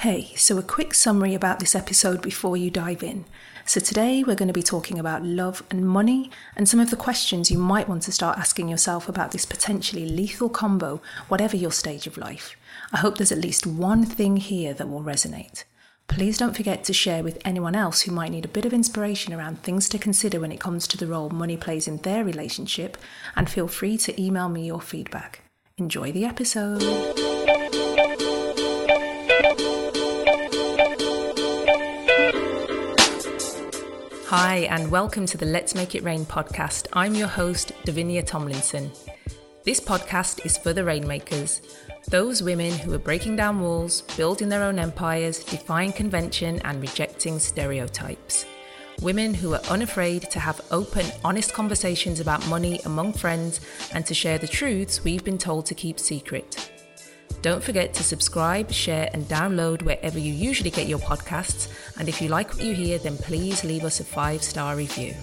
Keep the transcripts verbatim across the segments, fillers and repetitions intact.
Hey, so a quick summary about this episode before you dive in. So today we're going to be talking about love and money and some of the questions you might want to start asking yourself about this potentially lethal combo, whatever your stage of life. I hope there's at least one thing here that will resonate. Please don't forget to share with anyone else who might need a bit of inspiration around things to consider when it comes to the role money plays in their relationship, and feel free to email me your feedback. Enjoy the episode. Hi, and welcome to the Let's Make It Rain podcast. I'm your host, Davinia Tomlinson. This podcast is for the rainmakers, those women who are breaking down walls, building their own empires, defying convention and rejecting stereotypes. Women who are unafraid to have open, honest conversations about money among friends and to share the truths we've been told to keep secret. Don't forget to subscribe, share and download wherever you usually get your podcasts. And if you like what you hear, then please leave us a five-star review.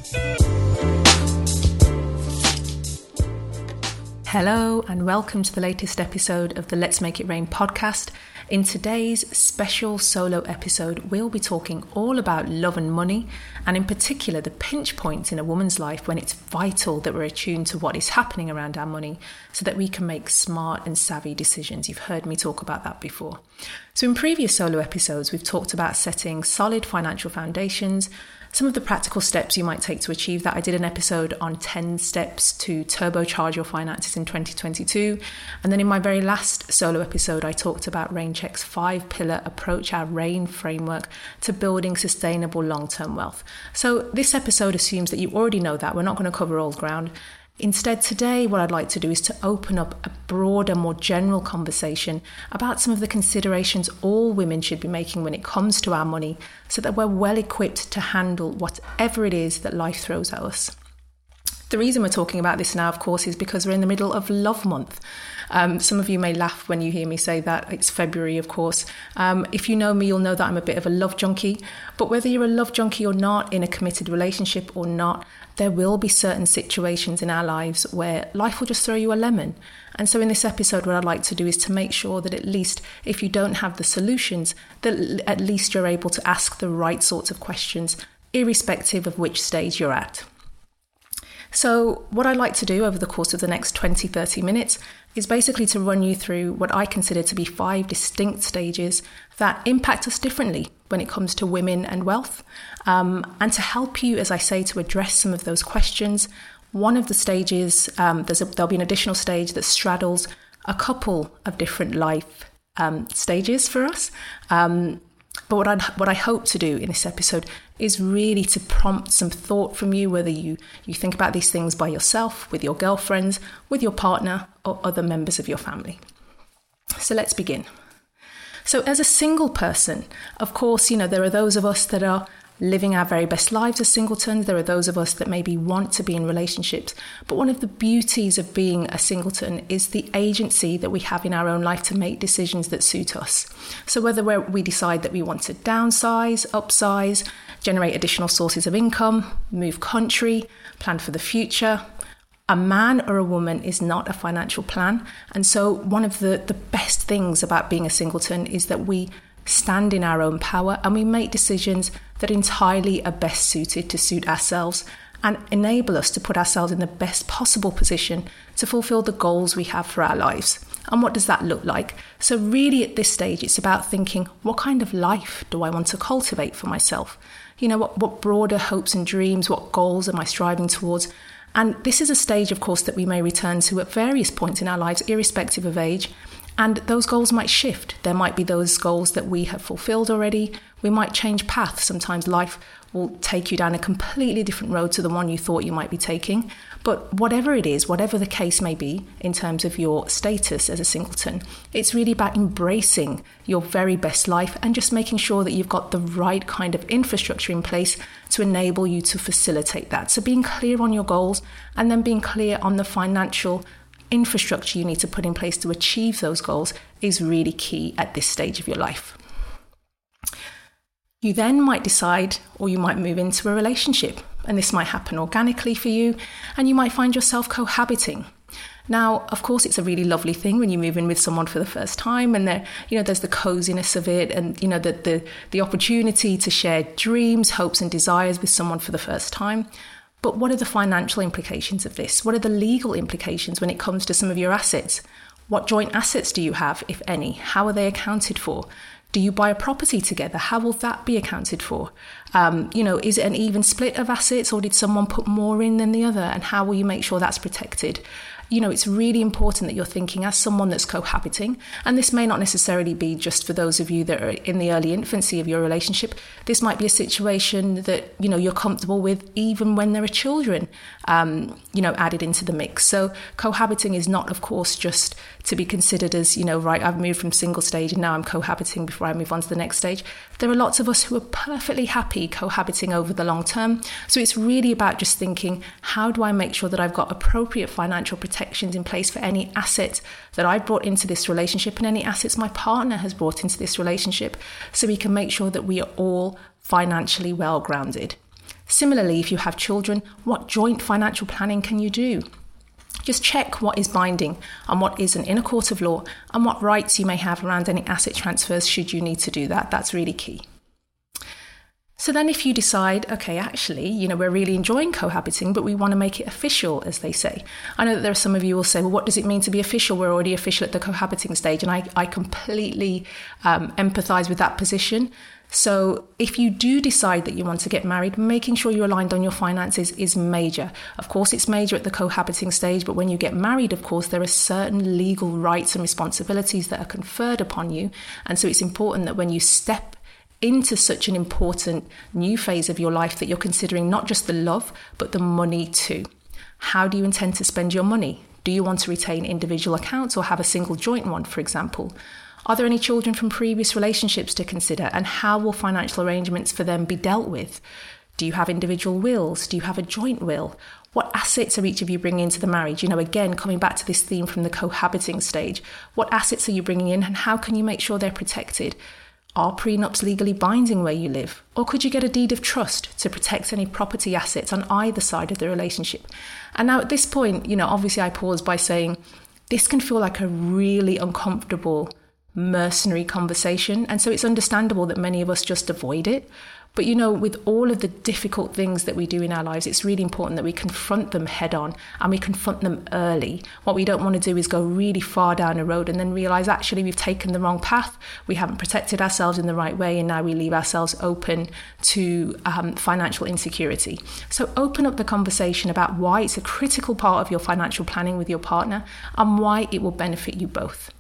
Hello and welcome to the latest episode of the Let's Make It Rain podcast. In today's special solo episode, we'll be talking all about love and money, and in particular the pinch points in a woman's life when it's vital that we're attuned to what is happening around our money so that we can make smart and savvy decisions. You've heard me talk about that before. So in previous solo episodes, we've talked about setting solid financial foundations, some of the practical steps you might take to achieve that. I did an episode on ten steps to turbocharge your finances in twenty twenty-two. And then in my very last solo episode, I talked about RainCheck's five-pillar approach, our RAIN framework, to building sustainable long-term wealth. So this episode assumes that you already know that. We're not going to cover all ground. Instead, today, what I'd like to do is to open up a broader, more general conversation about some of the considerations all women should be making when it comes to our money so that we're well equipped to handle whatever it is that life throws at us. The reason we're talking about this now, of course, is because we're in the middle of Love Month. Um, some of you may laugh when you hear me say that. It's February, of course. Um, if you know me, you'll know that I'm a bit of a love junkie. But whether you're a love junkie or not, in a committed relationship or not, there will be certain situations in our lives where life will just throw you a lemon. And so in this episode, what I'd like to do is to make sure that at least if you don't have the solutions, that at least you're able to ask the right sorts of questions, irrespective of which stage you're at. So what I'd like to do over the course of the next twenty, thirty minutes is basically to run you through what I consider to be five distinct stages that impact us differently when it comes to women and wealth. Um, and to help you, as I say, to address some of those questions, one of the stages, um, there's a, there'll be an additional stage that straddles a couple of different life um, stages for us. Um, But what I what I hope to do in this episode is really to prompt some thought from you, whether you, you think about these things by yourself, with your girlfriends, with your partner, or other members of your family. So let's begin. So as a single person, of course, you know, there are those of us that are living our very best lives as singletons. There are those of us that maybe want to be in relationships. But one of the beauties of being a singleton is the agency that we have in our own life to make decisions that suit us. So whether we're, we decide that we want to downsize, upsize, generate additional sources of income, move country, plan for the future, a man or a woman is not a financial plan. And so one of the, the best things about being a singleton is that we stand in our own power and we make decisions that entirely are best suited to suit ourselves and enable us to put ourselves in the best possible position to fulfill the goals we have for our lives. And what does that look like? So really at this stage, it's about thinking, what kind of life do I want to cultivate for myself? You know, what, what broader hopes and dreams, what goals am I striving towards? And this is a stage, of course, that we may return to at various points in our lives, irrespective of age. And those goals might shift. There might be those goals that we have fulfilled already. We might change paths. Sometimes life will take you down a completely different road to the one you thought you might be taking. But whatever it is, whatever the case may be in terms of your status as a singleton, it's really about embracing your very best life and just making sure that you've got the right kind of infrastructure in place to enable you to facilitate that. So being clear on your goals and then being clear on the financial infrastructure you need to put in place to achieve those goals is really key at this stage of your life. You then might decide, or you might move into a relationship, and this might happen organically for you, and you might find yourself cohabiting. Now, of course, it's a really lovely thing when you move in with someone for the first time, and there, you know, there's the coziness of it, and you know, the the the opportunity to share dreams, hopes, and desires with someone for the first time. But what are the financial implications of this? What are the legal implications when it comes to some of your assets? What joint assets do you have, if any? How are they accounted for? Do you buy a property together? How will that be accounted for? Um, you know, is it an even split of assets, or did someone put more in than the other? And how will you make sure that's protected? You know, it's really important that you're thinking as someone that's cohabiting. And this may not necessarily be just for those of you that are in the early infancy of your relationship. This might be a situation that, you know, you're comfortable with even when there are children, um, you know, added into the mix. So cohabiting is not, of course, just to be considered as, you know, right, I've moved from single stage and now I'm cohabiting before I move on to the next stage. There are lots of us who are perfectly happy cohabiting over the long term. So it's really about just thinking, how do I make sure that I've got appropriate financial protection in place for any assets that I brought into this relationship and any assets my partner has brought into this relationship, so we can make sure that we are all financially well grounded. Similarly, if you have children, what joint financial planning can you do? Just check what is binding and what isn't in a court of law, and what rights you may have around any asset transfers should you need to do that. That's really key. So then if you decide, okay, actually, you know, we're really enjoying cohabiting, but we want to make it official, as they say. I know that there are some of you who will say, well, what does it mean to be official? We're already official at the cohabiting stage. And I, I completely um, empathise with that position. So if you do decide that you want to get married, making sure you're aligned on your finances is major. Of course, it's major at the cohabiting stage, but when you get married, of course, there are certain legal rights and responsibilities that are conferred upon you. And so it's important that when you step into such an important new phase of your life, that you're considering not just the love, but the money too. How do you intend to spend your money? Do you want to retain individual accounts or have a single joint one, for example? Are there any children from previous relationships to consider, and how will financial arrangements for them be dealt with? Do you have individual wills? Do you have a joint will? What assets are each of you bringing into the marriage? You know, again, coming back to this theme from the cohabiting stage, what assets are you bringing in, and how can you make sure they're protected? Are prenups legally binding where you live? Or could you get a deed of trust to protect any property assets on either side of the relationship? And now at this point, you know, obviously I pause by saying this can feel like a really uncomfortable, mercenary conversation. And so it's understandable that many of us just avoid it. But, you know, with all of the difficult things that we do in our lives, it's really important that we confront them head on, and we confront them early. What we don't want to do is go really far down a road and then realise actually we've taken the wrong path, we haven't protected ourselves in the right way, and now we leave ourselves open to um, financial insecurity. So open up the conversation about why it's a critical part of your financial planning with your partner and why it will benefit you both.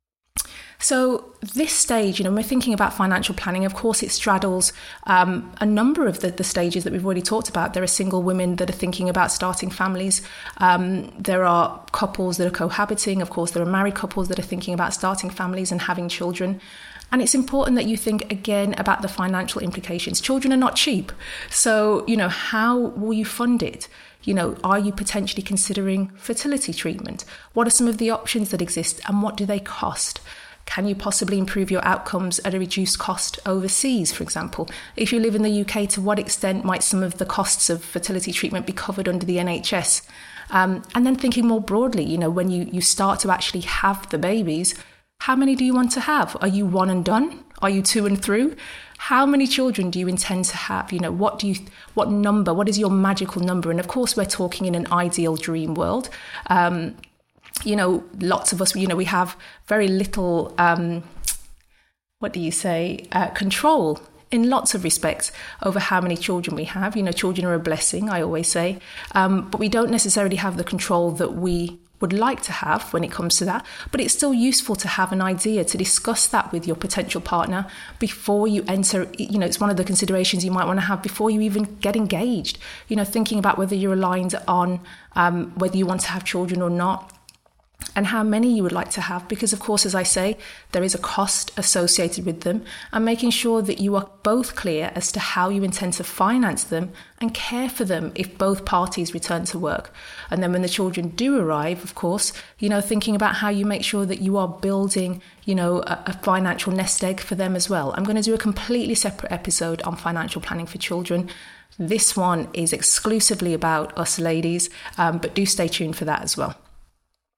So this stage, you know, when we're thinking about financial planning, of course, it straddles um, a number of the, the stages that we've already talked about. There are single women that are thinking about starting families. Um, there are couples that are cohabiting. Of course, there are married couples that are thinking about starting families and having children. And it's important that you think again about the financial implications. Children are not cheap. So, you know, how will you fund it? You know, are you potentially considering fertility treatment? What are some of the options that exist, and what do they cost? Can you possibly improve your outcomes at a reduced cost overseas, for example? If you live in the U K, to what extent might some of the costs of fertility treatment be covered under the N H S? Um, and then thinking more broadly, you know, when you, you start to actually have the babies, how many do you want to have? Are you one and done? Are you two and through? How many children do you intend to have? You know, what do you, what number, what is your magical number? And of course, we're talking in an ideal dream world. Um, You know, lots of us, you know, we have very little, um, what do you say, uh, control in lots of respects over how many children we have. You know, children are a blessing, I always say, um, but we don't necessarily have the control that we would like to have when it comes to that. But it's still useful to have an idea, to discuss that with your potential partner before you enter. You know, it's one of the considerations you might want to have before you even get engaged. You know, thinking about whether you're aligned on um, whether you want to have children or not, and how many you would like to have, because of course, as I say, there is a cost associated with them, and making sure that you are both clear as to how you intend to finance them and care for them if both parties return to work. And then when the children do arrive, of course, you know, thinking about how you make sure that you are building, you know, a, a financial nest egg for them as well. I'm going to do a completely separate episode on financial planning for children. This one is exclusively about us ladies, um, but do stay tuned for that as well.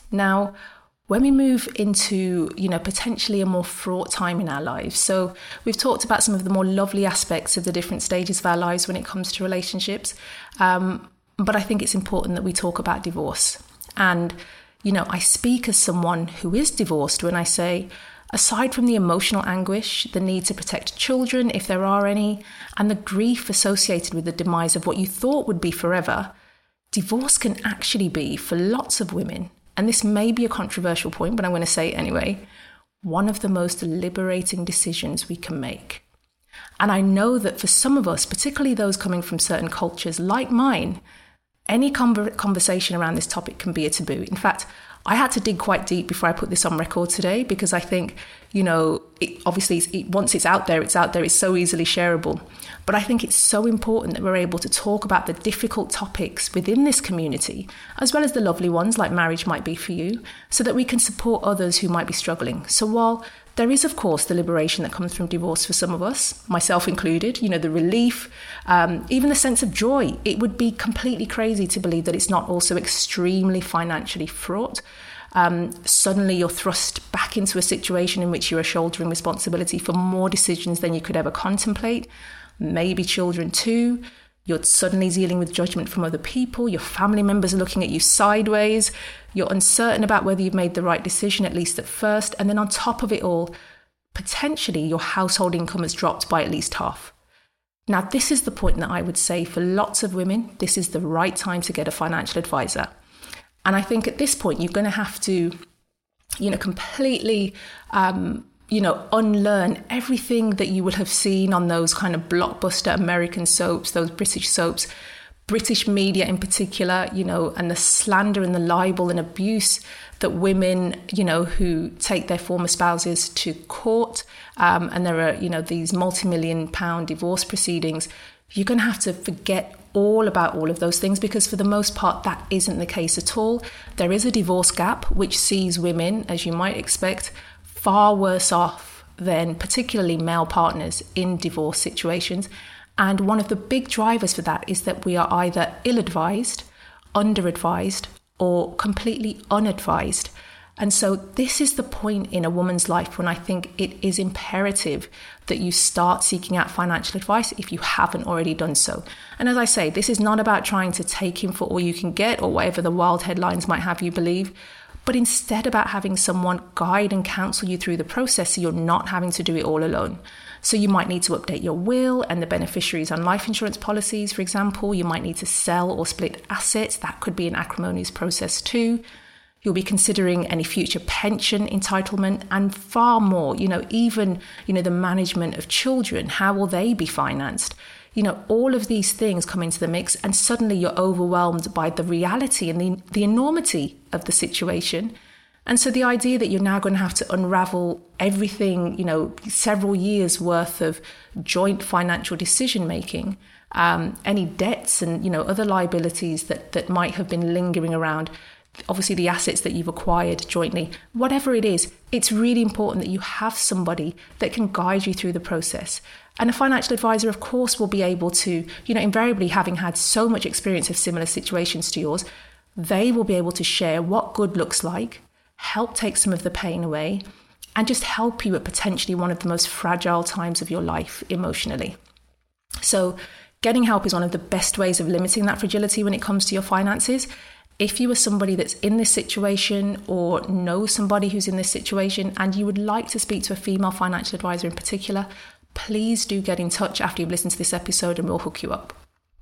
Now, when we move into, you know, potentially a more fraught time in our lives, so we've talked about some of the more lovely aspects of the different stages of our lives when it comes to relationships, um, but I think it's important that we talk about divorce. And, you know, I speak as someone who is divorced when I say, aside from the emotional anguish, the need to protect children, if there are any, and the grief associated with the demise of what you thought would be forever, divorce can actually be, for lots of women, and this may be a controversial point, but I'm going to say it anyway, one of the most liberating decisions we can make. And I know that for some of us, particularly those coming from certain cultures like mine, any conversation around this topic can be a taboo. In fact, I had to dig quite deep before I put this on record today, because I think, you know, it, obviously it's, it, once it's out there, it's out there, it's so easily shareable. But I think it's so important that we're able to talk about the difficult topics within this community, as well as the lovely ones like marriage might be for you, so that we can support others who might be struggling. So while there is, of course, the liberation that comes from divorce for some of us, myself included, you know, the relief, um, even the sense of joy. It would be completely crazy to believe that it's not also extremely financially fraught. Um, suddenly you're thrust back into a situation in which you are shouldering responsibility for more decisions than you could ever contemplate. Maybe children too. You're suddenly dealing with judgment from other people. Your family members are looking at you sideways. You're uncertain about whether you've made the right decision, at least at first. And then on top of it all, potentially your household income has dropped by at least half. Now, this is the point that I would say for lots of women, this is the right time to get a financial advisor. And I think at this point, you're going to have to, you know, completely, um, you know, unlearn everything that you would have seen on those kind of blockbuster American soaps, those British soaps, British media in particular, you know, and the slander and the libel and abuse that women, you know, who take their former spouses to court, um, and there are, you know, these multi-million pound divorce proceedings. You're going to have to forget all about all of those things, because for the most part, that isn't the case at all. There is a divorce gap, which sees women, as you might expect, far worse off than particularly male partners in divorce situations. And one of the big drivers for that is that we are either ill-advised, under-advised, or completely unadvised. And so this is the point in a woman's life when I think it is imperative that you start seeking out financial advice if you haven't already done so. And as I say, this is not about trying to take him for all you can get or whatever the wild headlines might have you believe, but instead about having someone guide and counsel you through the process so you're not having to do it all alone. So you might need to update your will and the beneficiaries on life insurance policies, for example. You might need to sell or split assets. That could be an acrimonious process too. You'll be considering any future pension entitlement and far more, you know, even, you know, the management of children. How will they be financed? You know, all of these things come into the mix, and suddenly you're overwhelmed by the reality and the, the enormity of the situation. And so the idea that you're now going to have to unravel everything, you know, several years worth of joint financial decision making, um, any debts and, you know, other liabilities that, that might have been lingering around, obviously the assets that you've acquired jointly, whatever it is, it's really important that you have somebody that can guide you through the process. And a financial advisor, of course, will be able to, you know, invariably having had so much experience of similar situations to yours, they will be able to share what good looks like, help take some of the pain away, and just help you at potentially one of the most fragile times of your life emotionally. So getting help is one of the best ways of limiting that fragility when it comes to your finances. If you are somebody that's in this situation or know somebody who's in this situation and you would like to speak to a female financial advisor in particular, please do get in touch after you've listened to this episode and we'll hook you up.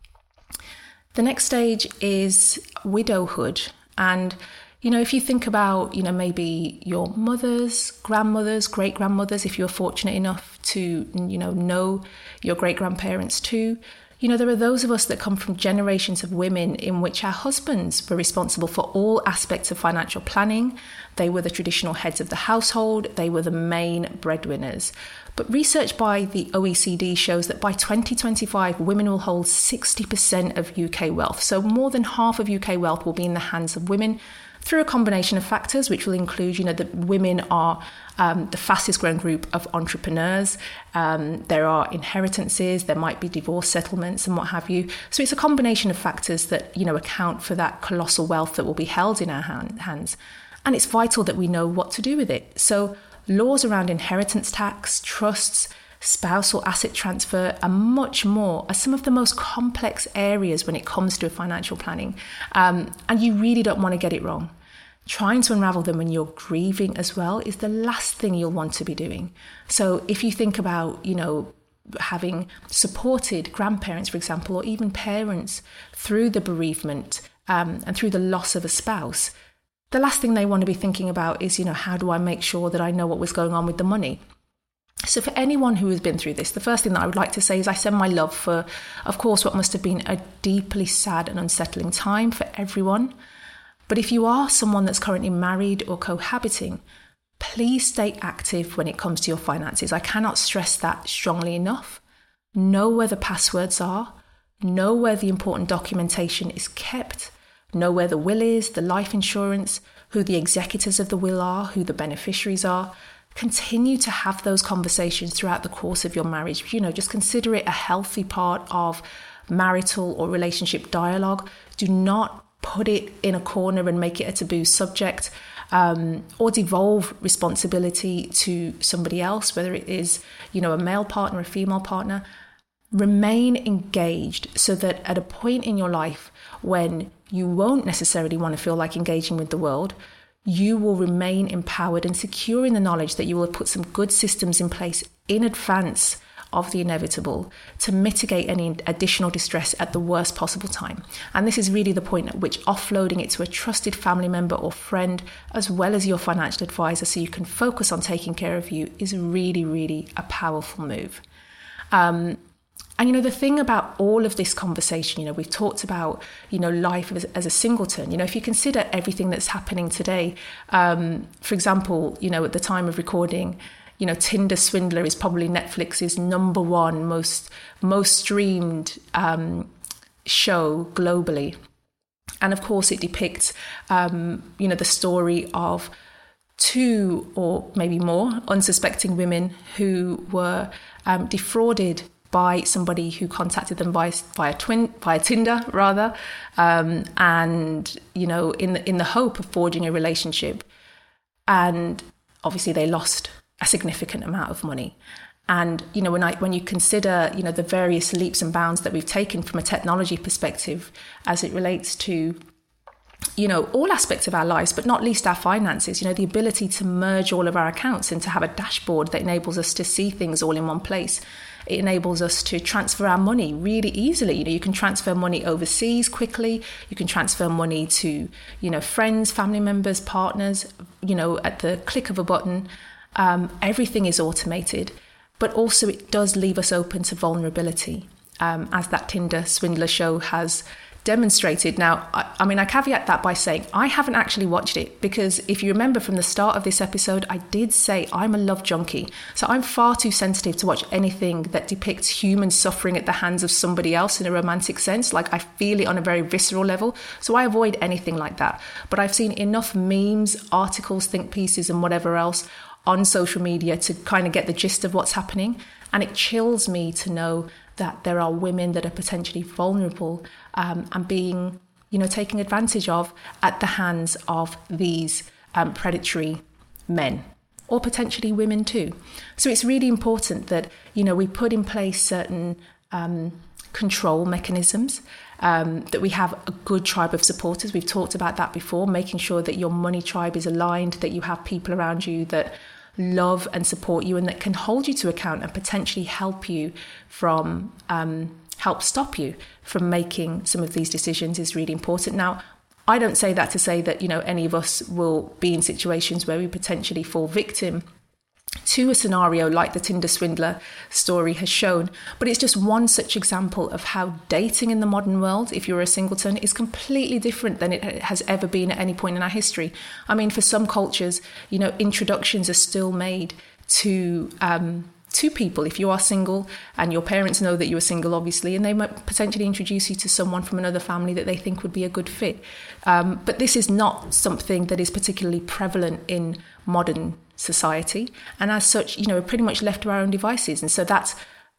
The next stage is widowhood. And, you know, if you think about, you know, maybe your mothers, grandmothers, great-grandmothers, if you're fortunate enough to, you know, know your great-grandparents too, you know, there are those of us that come from generations of women in which our husbands were responsible for all aspects of financial planning. They were the traditional heads of the household. They were the main breadwinners. But research by the O E C D shows that by twenty twenty-five, women will hold sixty percent of U K wealth. So more than half of U K wealth will be in the hands of women through a combination of factors, which will include, you know, that women are um, the fastest growing group of entrepreneurs. Um, there are inheritances, there might be divorce settlements and what have you. So it's a combination of factors that, you know, account for that colossal wealth that will be held in our hand, hands. And it's vital that we know what to do with it. So laws around inheritance tax, trusts, spousal asset transfer, and much more are some of the most complex areas when it comes to financial planning. Um, and you really don't want to get it wrong. Trying to unravel them when you're grieving as well is the last thing you'll want to be doing. So if you think about, you know, having supported grandparents, for example, or even parents through the bereavement um, and through the loss of a spouse, the last thing they want to be thinking about is, you know, how do I make sure that I know what was going on with the money? So for anyone who has been through this, the first thing that I would like to say is I send my love for, of course, what must have been a deeply sad and unsettling time for everyone. But if you are someone that's currently married or cohabiting, please stay active when it comes to your finances. I cannot stress that strongly enough. Know where the passwords are. Know where the important documentation is kept. Know where the will is, the life insurance, who the executors of the will are, who the beneficiaries are. Continue to have those conversations throughout the course of your marriage. You know, just consider it a healthy part of marital or relationship dialogue. Do not put it in a corner and make it a taboo subject, um, or devolve responsibility to somebody else, whether it is, you know, a male partner, a female partner. Remain engaged so that at a point in your life when you won't necessarily want to feel like engaging with the world, you will remain empowered and secure in the knowledge that you will have put some good systems in place in advance of the inevitable to mitigate any additional distress at the worst possible time. And this is really the point at which offloading it to a trusted family member or friend, as well as your financial advisor, so you can focus on taking care of you, is really, really a powerful move. Um, And, you know, the thing about all of this conversation, you know, we've talked about, you know, life as, as a singleton. You know, if you consider everything that's happening today, um, for example, you know, at the time of recording, you know, Tinder Swindler is probably Netflix's number one most most streamed um, show globally. And of course, it depicts, um, you know, the story of two or maybe more unsuspecting women who were um, defrauded by somebody who contacted them via via, twin, via Tinder, rather, um, and you know, in the, in the hope of forging a relationship, and obviously they lost a significant amount of money. And you know, when I when you consider, you know, the various leaps and bounds that we've taken from a technology perspective as it relates to, you know, all aspects of our lives, but not least our finances, you know, the ability to merge all of our accounts and to have a dashboard that enables us to see things all in one place. It enables us to transfer our money really easily. You know, you can transfer money overseas quickly. You can transfer money to, you know, friends, family members, partners, you know, at the click of a button. Um, everything is automated, but also it does leave us open to vulnerability, um, as that Tinder Swindler show has demonstrated. Now, I, I mean, I caveat that by saying I haven't actually watched it, because if you remember from the start of this episode, I did say I'm a love junkie. So I'm far too sensitive to watch anything that depicts human suffering at the hands of somebody else in a romantic sense. Like, I feel it on a very visceral level. So I avoid anything like that. But I've seen enough memes, articles, think pieces, and whatever else on social media to kind of get the gist of what's happening. And it chills me to know that there are women that are potentially vulnerable um, and being, you know, taken advantage of at the hands of these um, predatory men, or potentially women too. So it's really important that, you know, we put in place certain um, control mechanisms, um, that we have a good tribe of supporters. We've talked about that before, making sure that your money tribe is aligned, that you have people around you that love and support you and that can hold you to account and potentially help you from um, help stop you from making some of these decisions is really important. Now, I don't say that to say that, you know, any of us will be in situations where we potentially fall victim to a scenario like the Tinder Swindler story has shown, but it's just one such example of how dating in the modern world, if you're a singleton, is completely different than it has ever been at any point in our history. I mean, for some cultures, you know, introductions are still made to um, to people. If you are single and your parents know that you are single, obviously, and they might potentially introduce you to someone from another family that they think would be a good fit. Um, but this is not something that is particularly prevalent in modern society, and as such, you know, we're pretty much left to our own devices. And so that's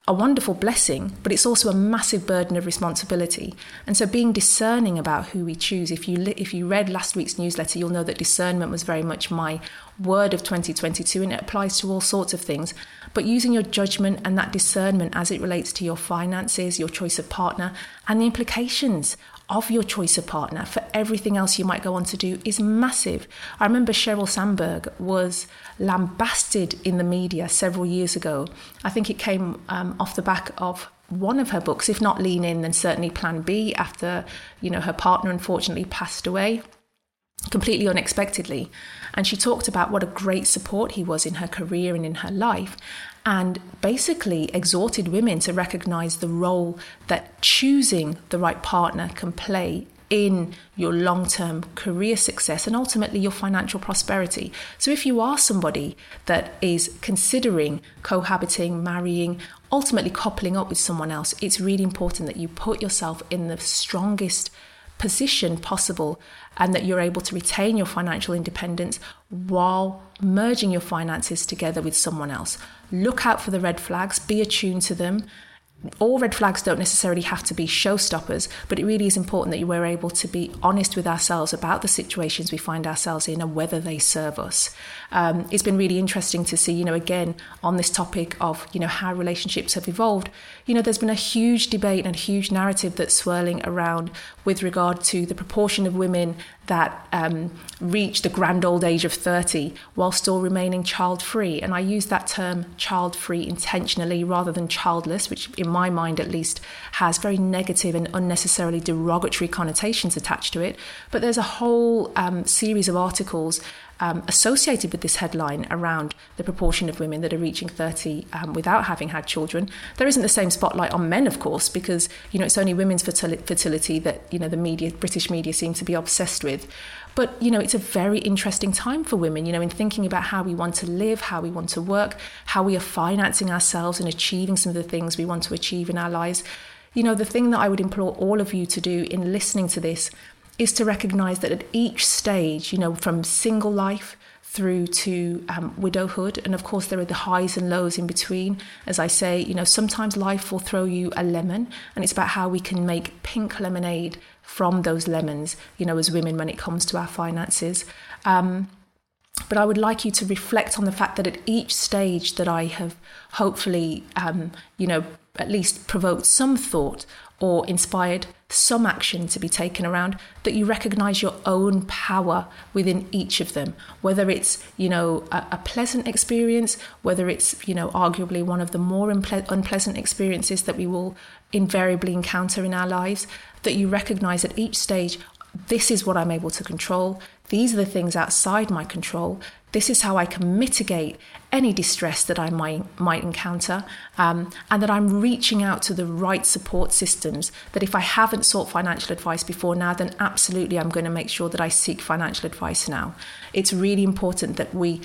a wonderful blessing, but it's also a massive burden of responsibility. And so being discerning about who we choose, if you li- if you read last week's newsletter, you'll know that discernment was very much my word of twenty twenty-two, and it applies to all sorts of things. But using your judgment and that discernment as it relates to your finances, your choice of partner, and the implications of your choice of partner for everything else you might go on to do is massive. I remember Sheryl Sandberg was lambasted in the media several years ago. I think it came um, off the back of one of her books, if not Lean In, then certainly Plan B, after, you know, her partner unfortunately passed away completely unexpectedly. And she talked about what a great support he was in her career and in her life, and basically exhorted women to recognize the role that choosing the right partner can play in your long-term career success and ultimately your financial prosperity. So if you are somebody that is considering cohabiting, marrying, ultimately coupling up with someone else, it's really important that you put yourself in the strongest position possible and that you're able to retain your financial independence while merging your finances together with someone else. Look out for the red flags, be attuned to them. All red flags don't necessarily have to be showstoppers, but it really is important that we're able to be honest with ourselves about the situations we find ourselves in and whether they serve us. Um, it's been really interesting to see, you know, again, on this topic of, you know, how relationships have evolved. You know, there's been a huge debate and a huge narrative that's swirling around with regard to the proportion of women that um, reach the grand old age of thirty while still remaining child-free. And I use that term child-free intentionally rather than childless, which in my mind at least has very negative and unnecessarily derogatory connotations attached to it. But there's a whole um, series of articles Um, associated with this headline around the proportion of women that are reaching thirty um, without having had children. There isn't the same spotlight on men, of course, because, you know, it's only women's fertil- fertility that, you know, the media, British media seem to be obsessed with. But, you know, it's a very interesting time for women, you know, in thinking about how we want to live, how we want to work, how we are financing ourselves and achieving some of the things we want to achieve in our lives. You know, the thing that I would implore all of you to do in listening to this is to recognize that at each stage, you know, from single life through to um, widowhood, and of course there are the highs and lows in between. As I say, you know, sometimes life will throw you a lemon, and it's about how we can make pink lemonade from those lemons, you know, as women when it comes to our finances. Um, but I would like you to reflect on the fact that at each stage that I have hopefully, um, you know, at least provoked some thought or inspired some action to be taken around, that you recognize your own power within each of them, whether it's, you know, a, a pleasant experience, whether it's, you know, arguably one of the more unple- unpleasant experiences that we will invariably encounter in our lives, that you recognize at each stage, this is what I'm able to control. These are the things outside my control. This is how I can mitigate any distress that I might might encounter, um, and that I'm reaching out to the right support systems, that if I haven't sought financial advice before now, then absolutely I'm going to make sure that I seek financial advice now. It's really important that we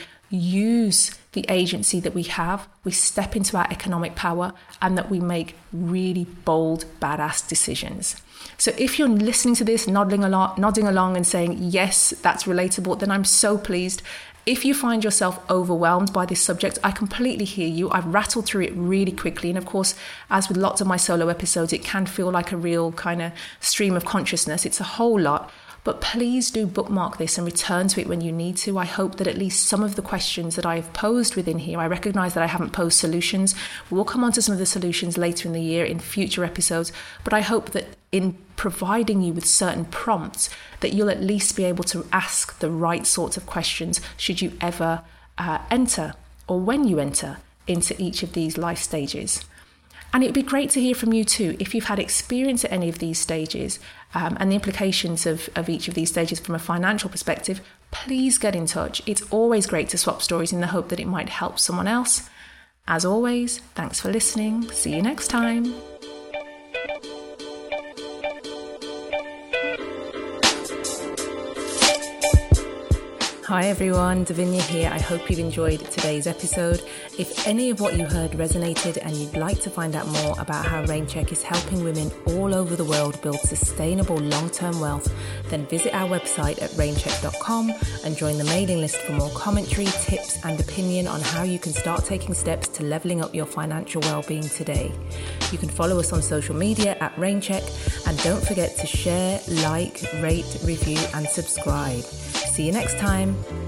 use the agency that we have, we step into our economic power, and that we make really bold, badass decisions. So if you're listening to this, nodding along, nodding along and saying, yes, that's relatable, then I'm so pleased. If you find yourself overwhelmed by this subject, I completely hear you. I've rattled through it really quickly. And of course, as with lots of my solo episodes, it can feel like a real kind of stream of consciousness. It's a whole lot. But please do bookmark this and return to it when you need to. I hope that at least some of the questions that I have posed within here, I recognize that I haven't posed solutions. We'll come on to some of the solutions later in the year in future episodes. But I hope that in providing you with certain prompts, that you'll at least be able to ask the right sorts of questions should you ever uh, enter, or when you enter, into each of these life stages. And it'd be great to hear from you too. If you've had experience at any of these stages um, and the implications of, of each of these stages from a financial perspective, please get in touch. It's always great to swap stories in the hope that it might help someone else. As always, thanks for listening. See you next time. Hi everyone, Davinia here. I hope you've enjoyed today's episode. If any of what you heard resonated and you'd like to find out more about how Raincheck is helping women all over the world build sustainable long-term wealth, then visit our website at raincheck dot com and join the mailing list for more commentary, tips and opinion on how you can start taking steps to leveling up your financial well-being today. You can follow us on social media at Raincheck, and don't forget to share, like, rate, review and subscribe. See you next time.